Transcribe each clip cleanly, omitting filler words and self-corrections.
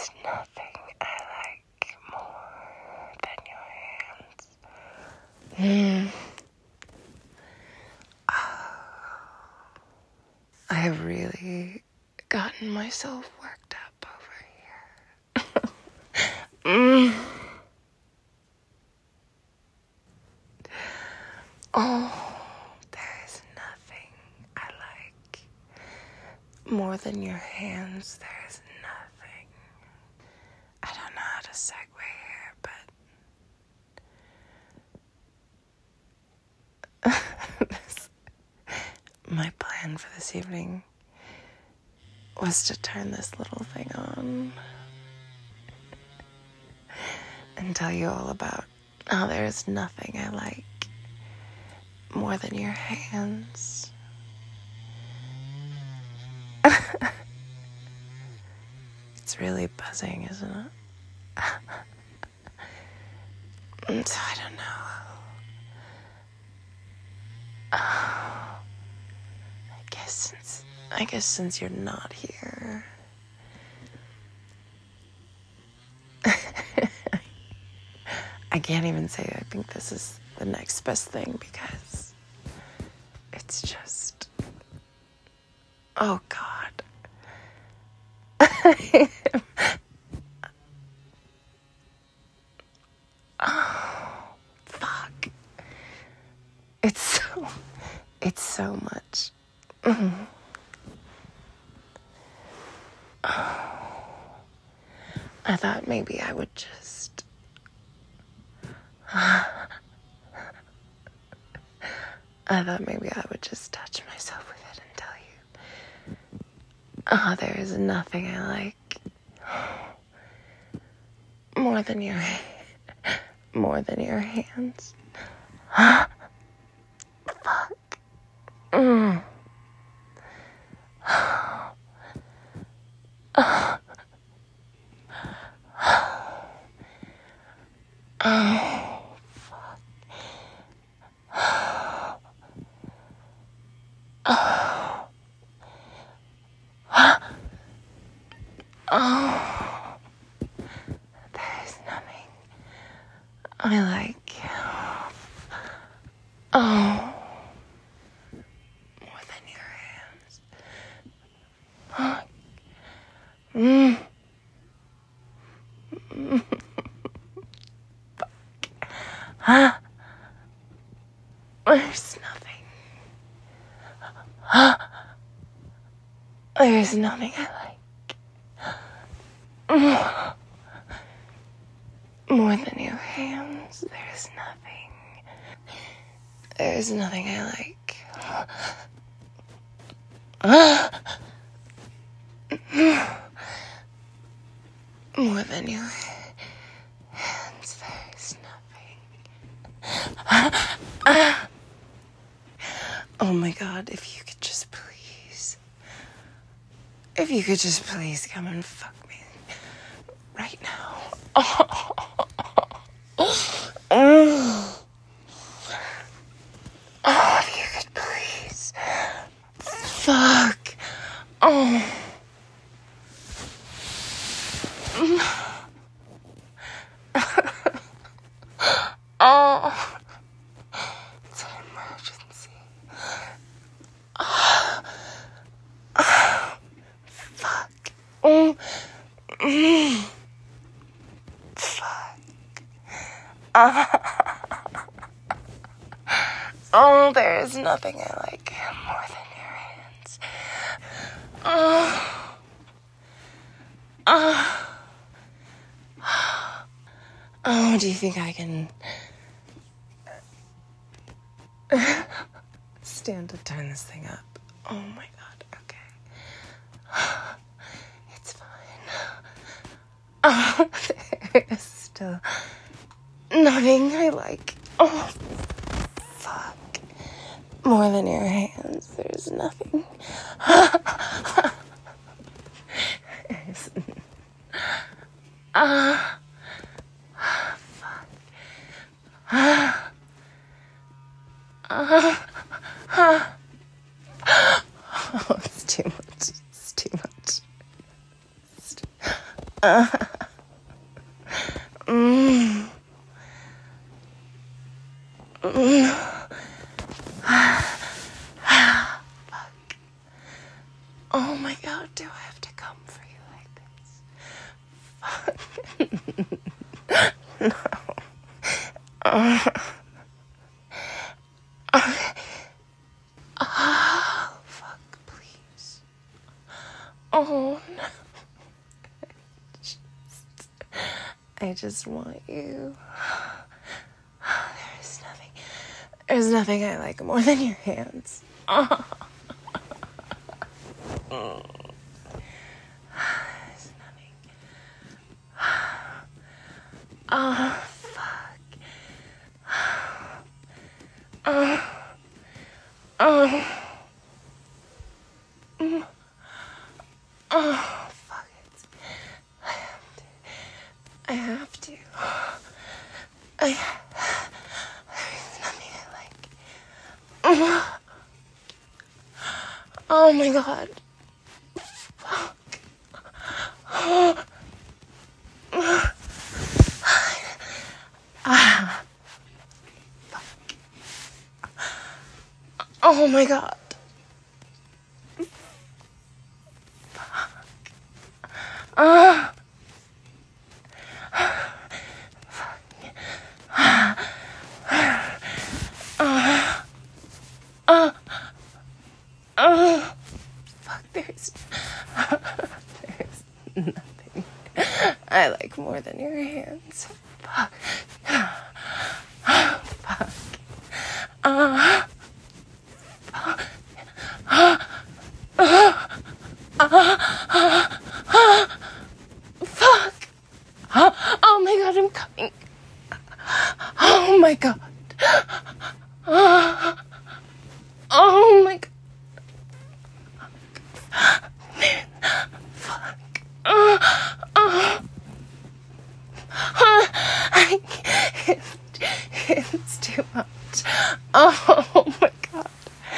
is nothing I like more than your hands. I have really gotten myself worked up over here. Oh, there is nothing I like more than your hands. There is nothing. I don't know how to segue here, but my plan for this evening was to turn this little thing on and tell you all about how there is nothing I like more than your hands. It's really buzzing, isn't it? So I don't know. I guess since you're not here, I can't even say I think this is the next best thing because it's just, oh God. Oh, fuck. It's so much. I thought maybe I would just touch myself with it and tell you, there is nothing I like more than your hands. Fuck. There is nothing I like. More than your hands. There's nothing. There's nothing I like more than your hands. There's nothing. There's nothing I like more than your hands. There's nothing. Oh my God, if you could just please come and fuck me right now. If you could please. Fuck. Oh. It's an emergency. Fuck. Fuck. Oh, there is nothing I like more than your hands. Oh, do you think I can stand to turn this thing up? Oh my God, okay. It's fine. There is still nothing I like. Oh, fuck. More than your hands, there's nothing. Oh, it's too much. Oh my God, do I have to come for you like this? No. Oh, fuck, please. Oh, no. I just want you. There's nothing I like more than your hands. There's nothing. Oh, fuck. Fuck it. I have to. There's nothing I like. Oh my God. Fuck. Oh my God. Fuck, there's nothing I like more than your hands. Fuck. Fuck. Fuck. Oh my God, I'm coming. Oh my God. Oh my God. Fuck. I can't. It's too much. Oh my God.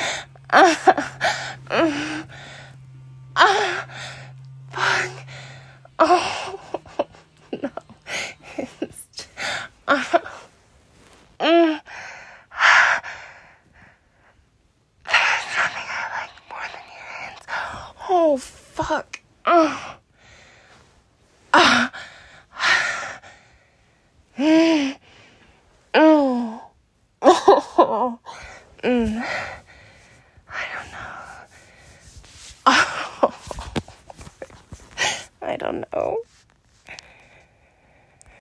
Fuck. Oh no. It's there's nothing I like more than your hands. Oh fuck. I don't know. I don't know.